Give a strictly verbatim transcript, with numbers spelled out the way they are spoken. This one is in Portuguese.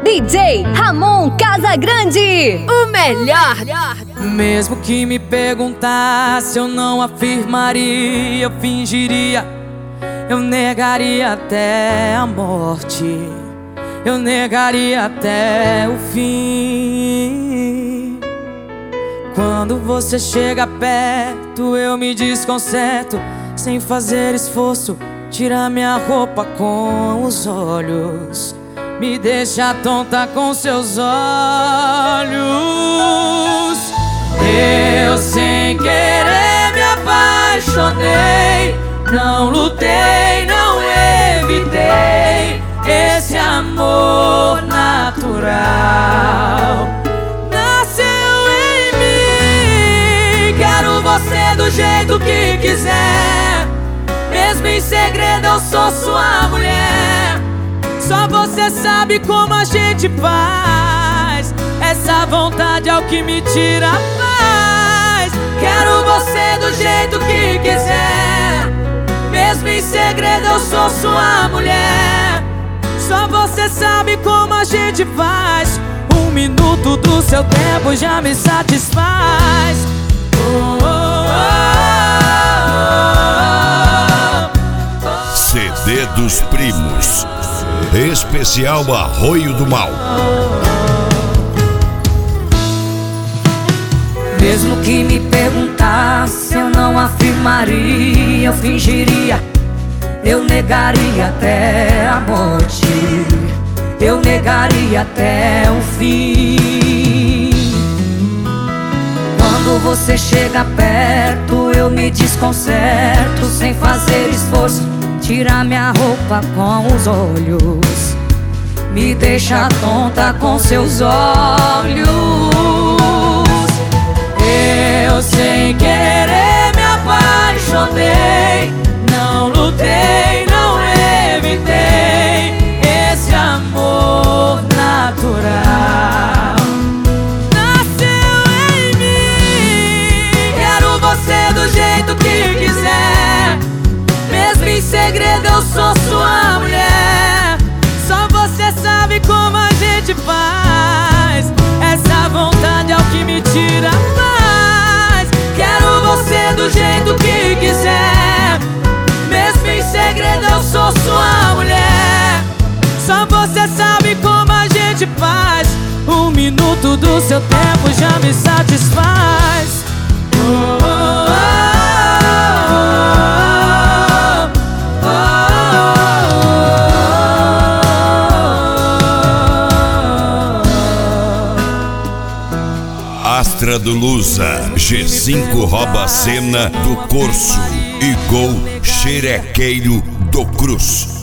D J Ramon Casagrande, o melhor. Mesmo que me perguntasse, eu não afirmaria, eu fingiria, eu negaria até a morte, eu negaria até o fim. Quando você chega perto, eu me desconcerto, sem fazer esforço, tira minha roupa com os olhos, me deixa tonta com seus olhos. Eu sem querer me apaixonei, não lutei, não evitei esse amor natural. Nasceu em mim, quero você do jeito que quiser, mesmo em segredo eu sou sua mulher. Só você sabe como a gente faz, essa vontade é o que me tira a paz. Quero você do jeito que quiser, mesmo em segredo eu sou sua mulher. Só você sabe como a gente faz, um minuto do seu tempo já me satisfaz. Oh, oh, oh, oh, oh. C D dos Primos, especial Arroio do Mal. Mesmo que me perguntasse, eu não afirmaria, eu fingiria, eu negaria até a morte, eu negaria até o fim. Quando você chega perto, eu me desconcerto, sem fazer esforço, tira minha roupa com os olhos, me deixa tonta com seus olhos. Eu sem querer me apaixonei, não lutei, não evitei esse amor natural. Nasceu em mim, quero você do jeito que quiser, mesmo em segredo eu sou sua mulher. Só você sabe como a gente faz, essa vontade é o que me tira a paz. Quero você do jeito que quiser, mesmo em segredo eu sou sua mulher. Só você sabe como a gente faz, um minuto do seu tempo já me satisfaz. Oh, oh, oh, oh, oh. Astra do Lusa, G cinco rouba a cena do Corso e Gol Xerequeiro do Cruz.